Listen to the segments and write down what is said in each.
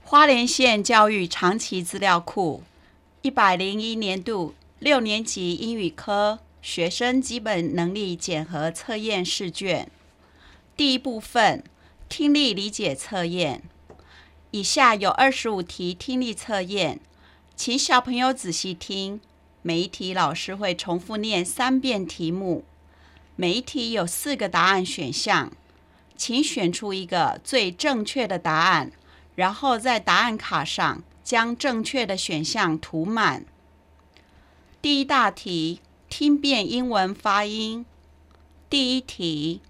花莲县教育长期资料库101年度6年级英语科学生基本能力检核测验试卷第一部分听力理解测验。以下有25题听力测验，请小朋友仔细听，每一题老师会重复念3遍题目，每一题有4个答案选项，请选出一个最正确的答案，然后在答案卡上将正确的选项涂满。第一大题，听辨英文发音。第一题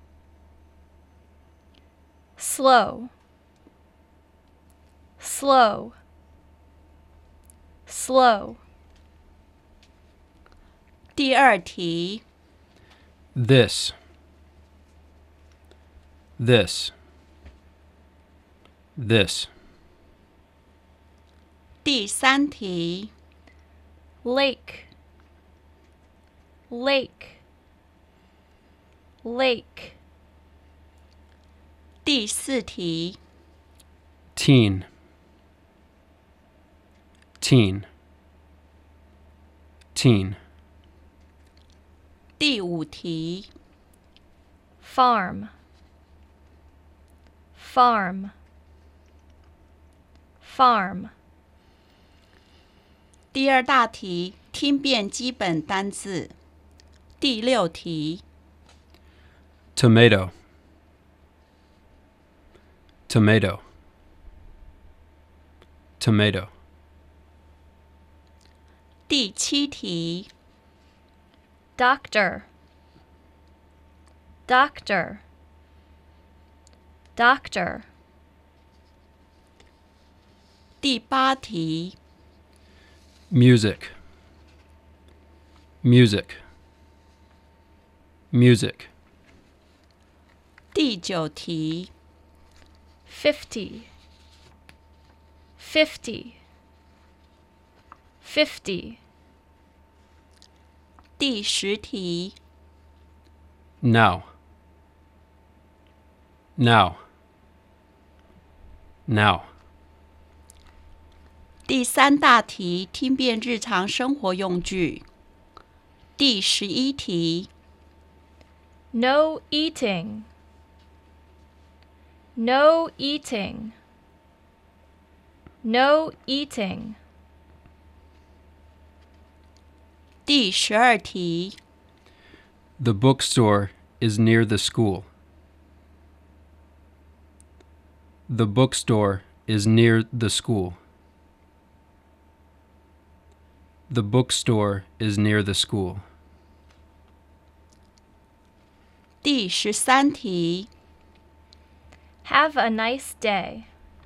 slow, slow, slow. 第二题 This, this, this. 第三题 Lake, lake, lake. 第四题 Teen, teen, teen. 第五题 farm, farm, farm. 第二大题，听辨基本单字。第六题 Tomato, tomato, tomato. 第七题 doctor, doctor, doctor. 第八题 Music, music, music. 第九题 50, 50, 50. 第十题 Now, now, now. 第三大题，听辨日常生活用句。第11题 no eating, no eating, no eating. 第12题 The bookstore is near the school. The bookstore is near the school. The bookstore is near the school. 第13题 Have a nice day.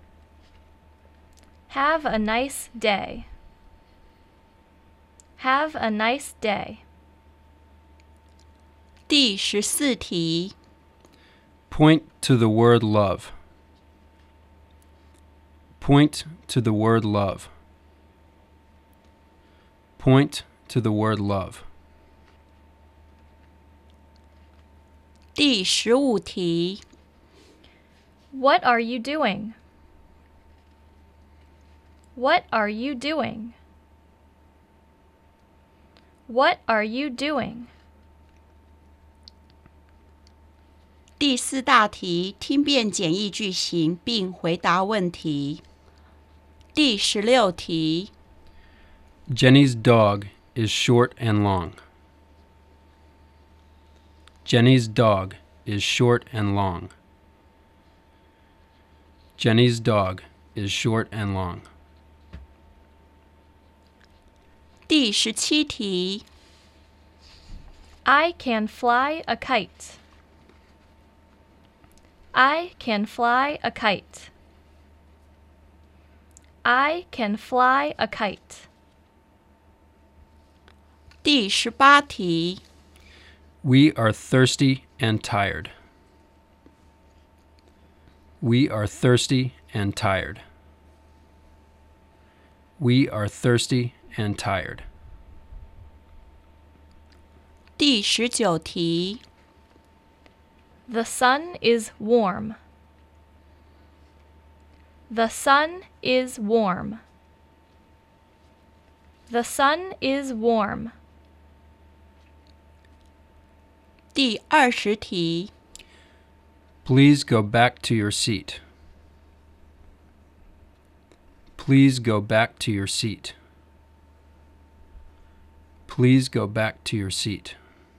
Have a nice day. Have a nice day. 第14题 Point to the word love. Point to the word love. Point to the word love. 第15题 What are you doing? What are you doing? What are you doing? 第4大题，听辨简易句型并回答问题。第16题 Jenny's dog is short and long. Jenny's dog is short and long. Jenny's dog is short and long. 第17题 I can fly a kite. I can fly a kite. I can fly a kite. 第18题 We are thirsty and tired. We are thirsty and tired. We are thirsty and tired. 第19题 The sun is warm. The sun is warm. The sun is warm. 第20题 Please go back to your seat. Please go back to your seat. Please go back to your seat.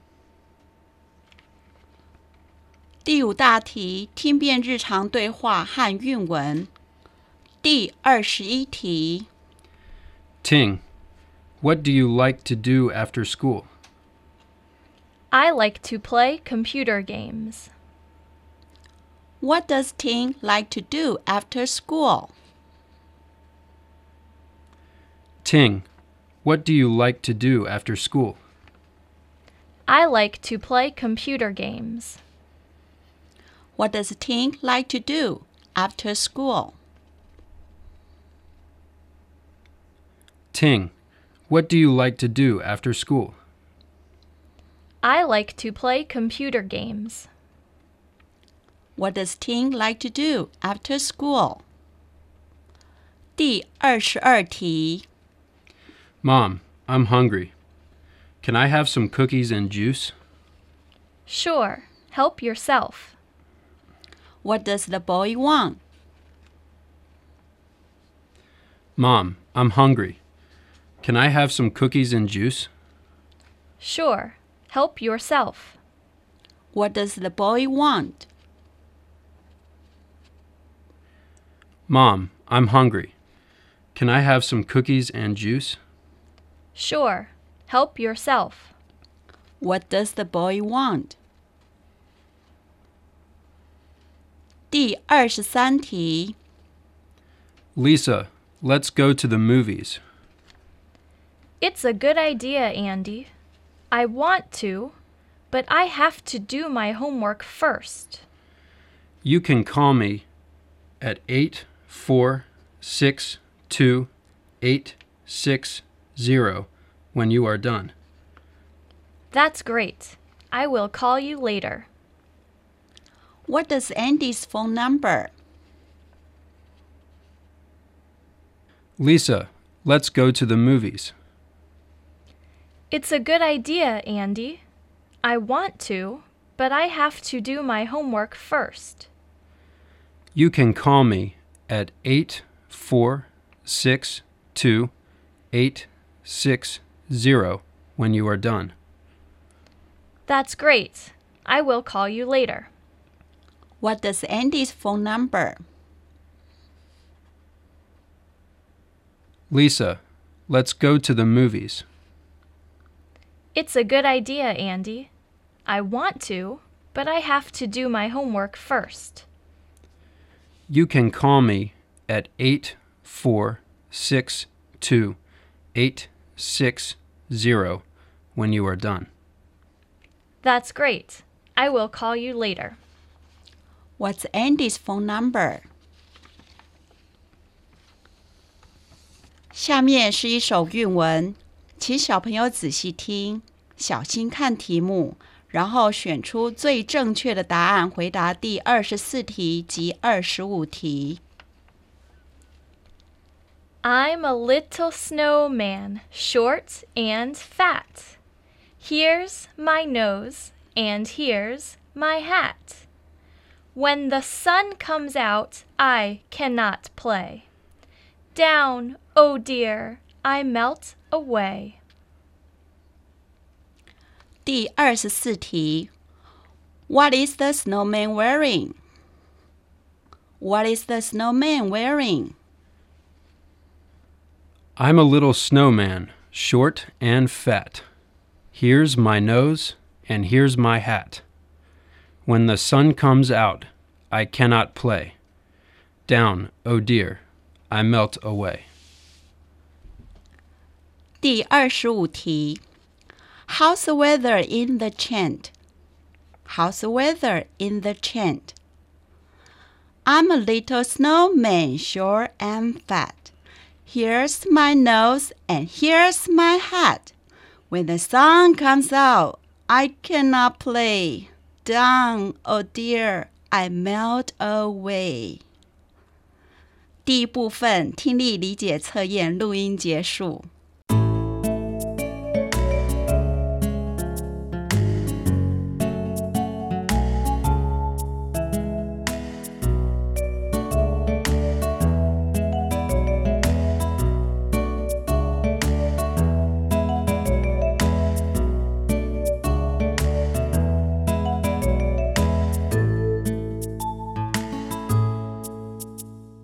第5大题听遍日常对话和韵文。第21题 Ting, what do you like to do after school? I like to play computer games. What does Ting like to do after school? Ting, what do you like to do after school? I like to play computer games. What does Ting like to do after school? Ting, what do you like to do after school? I like to play computer games. What does Ting like to do after school? 第22题 Mom, I'm hungry. Can I have some cookies and juice? Sure, help yourself. What does the boy want? Mom, I'm hungry. Can I have some cookies and juice? Sure, help yourself. What does the boy want? Mom, I'm hungry. Can I have some cookies and juice? Sure, help yourself. What does the boy want? 第23题 Lisa, let's go to the movies. It's a good idea, Andy. I want to, but I have to do my homework first. You can call me at 8462860 when you are done. That's great. I will call you later. What does Andy's phone number? Lisa, let's go to the movies. It's a good idea, Andy. I want to, but I have to do my homework first. You can call me at 8462860 when you are done. That's great. I will call you later. What does Andy's phone number? Lisa, let's go to the movies. It's a good idea, Andy. I want to, but I have to do my homework first. You can call me at 8462860 when you are done. That's great. I will call you later. What's Andy's phone number? 下面是一首韵文，请小朋友仔细听，小心看题目，然后选出最正确的答案，回答第24题及25题。 I'm a little snowman, short and fat. Here's my nose, and here's my hat. When the sun comes out, I cannot play. Down, oh dear, I melt away. 第24题 What is the snowman wearing? What is the snowman wearing? I'm a little snowman, short and fat. Here's my nose, and here's my hat. When the sun comes out, I cannot play. Down, oh dear, I melt away. 第25题 How's the weather in the chant? How's the weather in the chant? I'm a little snowman, short and fat. Here's my nose and here's my hat. When the sun comes out, I cannot play. Down, oh dear, I melt away. 第一部分听力理解测验录音结束。